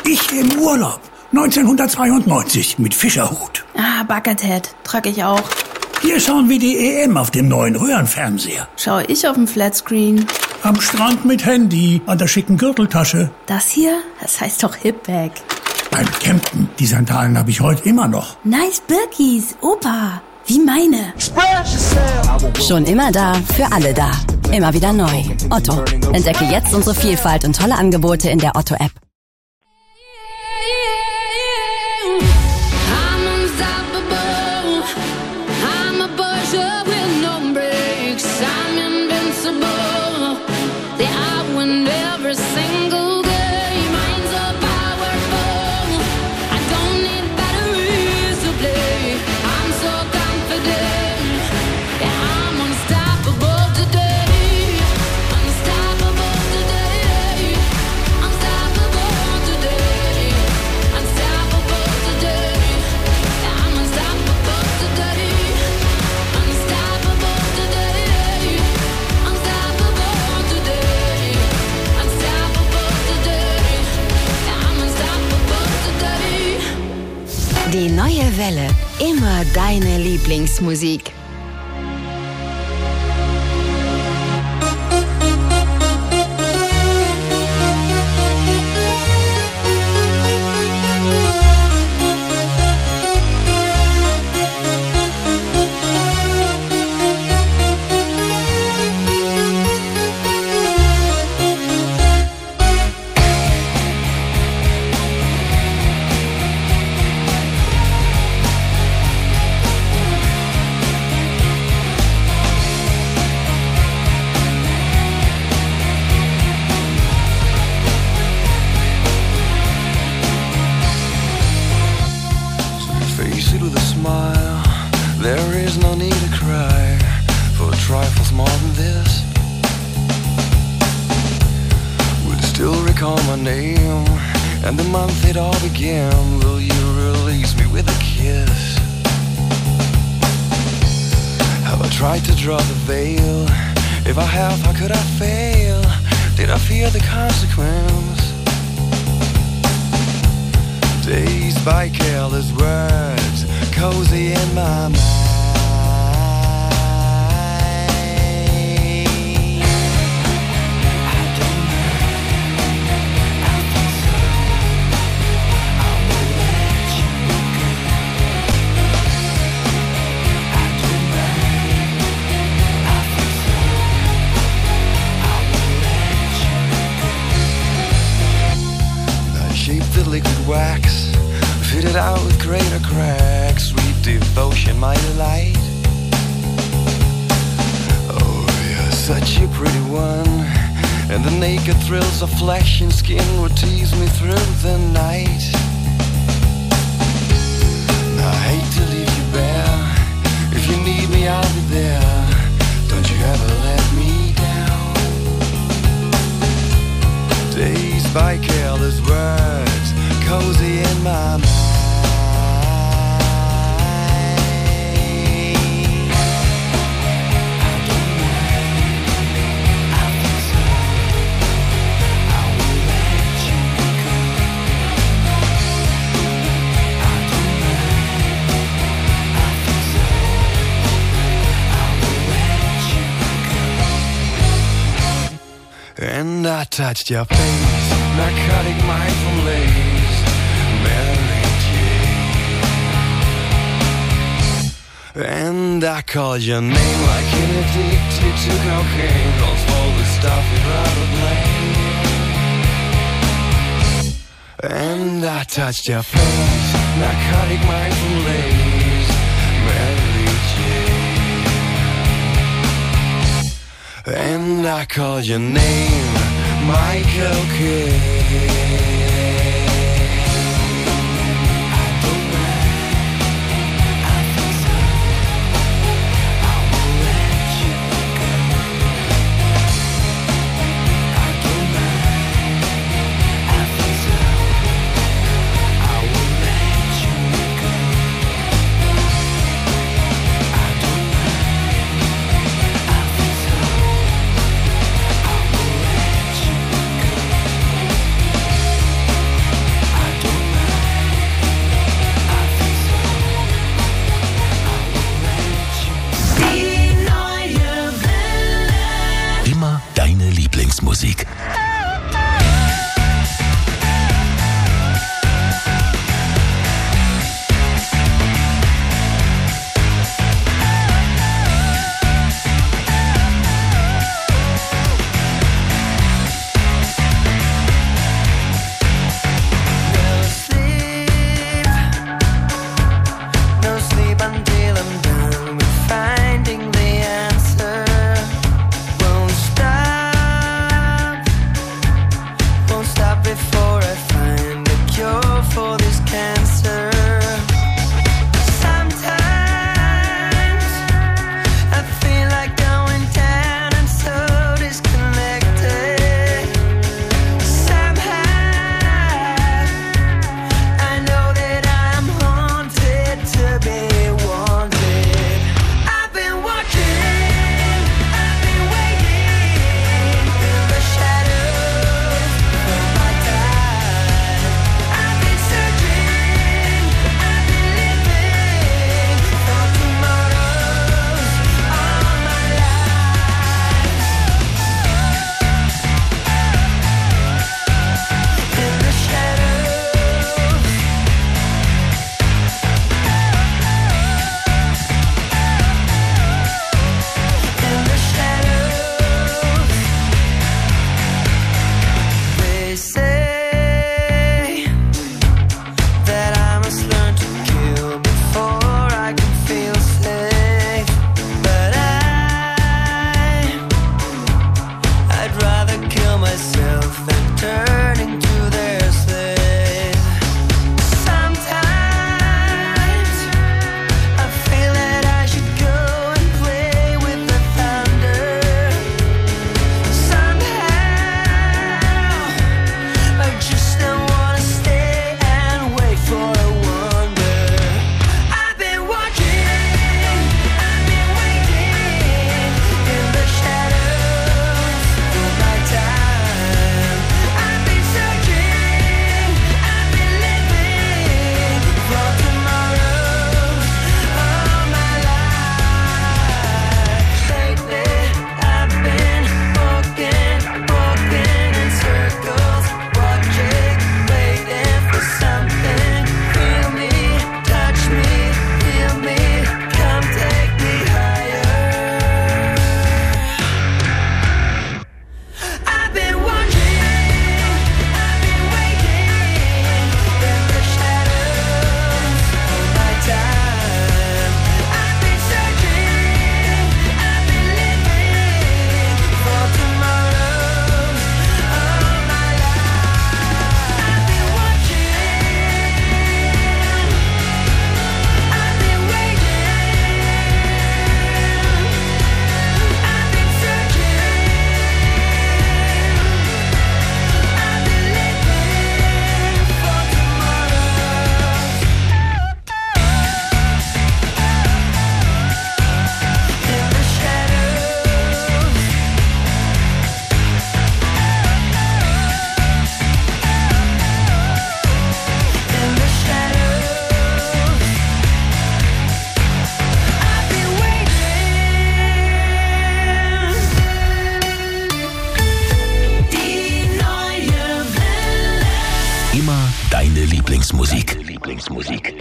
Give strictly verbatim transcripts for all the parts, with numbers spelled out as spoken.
Ich im Urlaub. neunzehnhundertzweiundneunzig mit Fischerhut. Ah, Buckethead. Trag ich auch. Hier schauen wir die E M auf dem neuen Röhrenfernseher. Schaue ich auf dem Flatscreen. Am Strand mit Handy, an der schicken Gürteltasche. Das hier? Das heißt doch Hipbag. Beim Campen. Die Sandalen habe ich heute immer noch. Nice Birkis, Opa. Wie meine. Schon immer da, für alle da. Immer wieder neu. Otto. Entdecke jetzt unsere Vielfalt und tolle Angebote in der Otto-App. Die neue Welle. Immer deine Lieblingsmusik. There is no need to cry for trifles more than this. Will you still recall my name and the month it all began? Will you release me with a kiss? Have I tried to draw the veil? If I have, how could I fail? Did I fear the consequence? Dazed by careless words, cozy in my mind. The liquid wax, fitted out with greater cracks, sweet devotion, my delight. Oh, you're such a pretty one, and the naked thrills of flesh and skin would tease me through the night. I hate to leave you bare. If you need me, I'll be there. Don't you ever let me down. Dazed by careless words, cozy in my mind. I don't mind, I think so. I will let you go. I don't mind, I think so. I will let you go. And I touched your face, narcotic mindful lace, Mary Jane. And I called your name like an addicted to cocaine, calls for the stuff you'd rather blame. And I touched your face, narcotic mindful lace, Mary Jane. And I called your name, Michael Kidd. Immer deine Lieblingsmusik. Lieblingsmusik.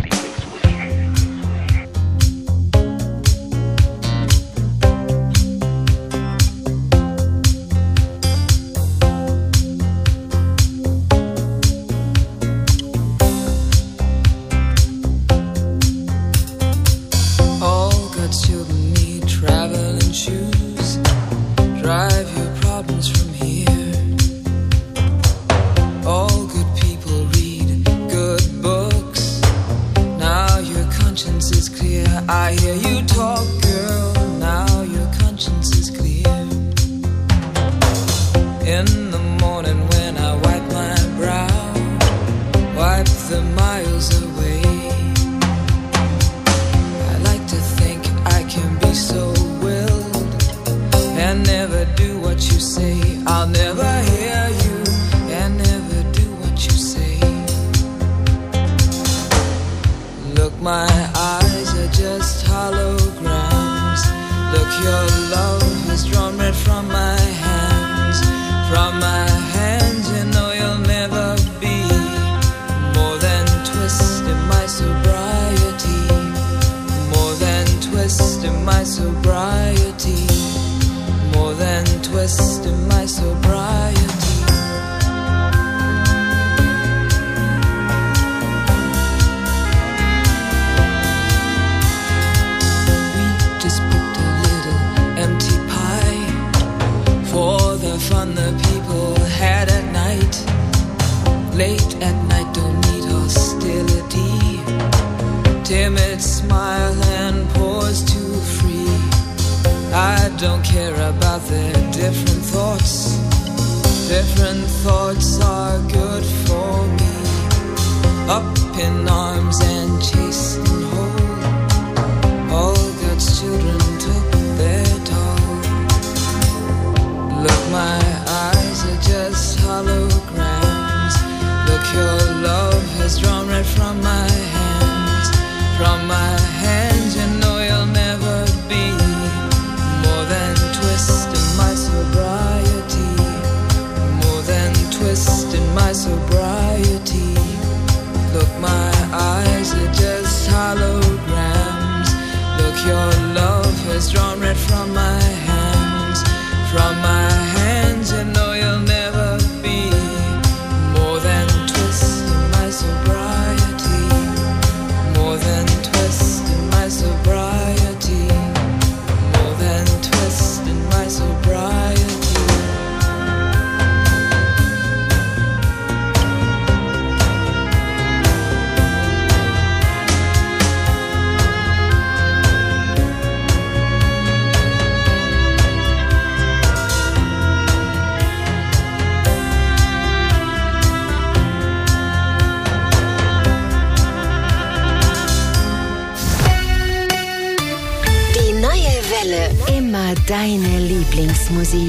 Deine Lieblingsmusik.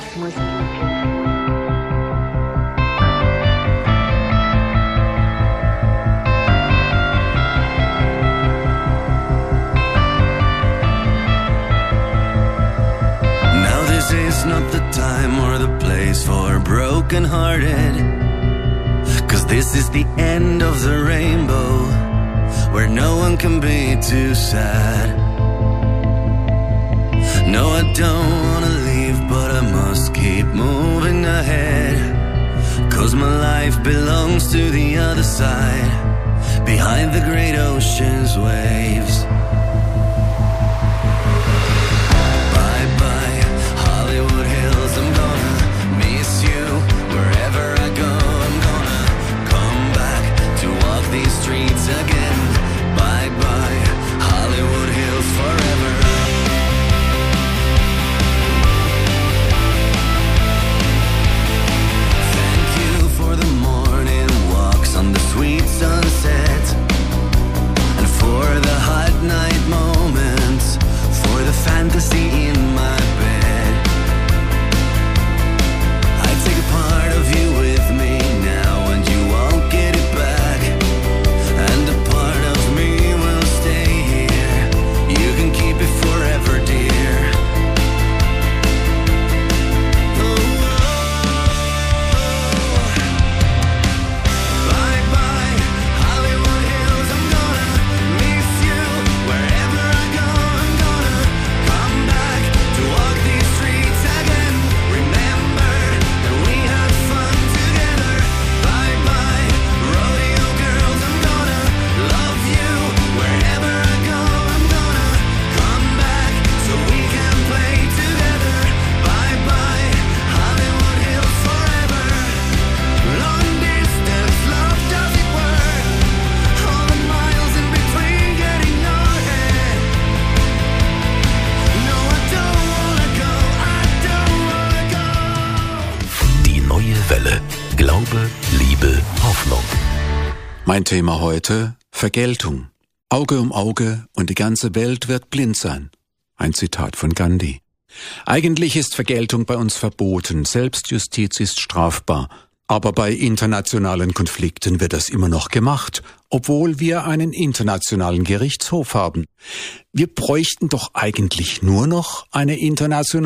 Now this is not the time or the place for broken-hearted, 'cause this is the end of the rainbow, where no one can be too sad. No, I don't wanna leave, but I must keep moving ahead, 'cause my life belongs to the other side, behind the great ocean's waves. Bye bye, Hollywood Hills, I'm gonna miss you wherever I go. I'm gonna come back to walk these streets again. Bye bye, Hollywood Hills, forever. On the sweet sunset, and for the hot night Mein Thema heute: Vergeltung. Auge um Auge und die ganze Welt wird blind sein. Ein Zitat von Gandhi. Eigentlich ist Vergeltung bei uns verboten. Selbstjustiz ist strafbar. Aber bei internationalen Konflikten wird das immer noch gemacht, obwohl wir einen internationalen Gerichtshof haben. Wir bräuchten doch eigentlich nur noch eine internationale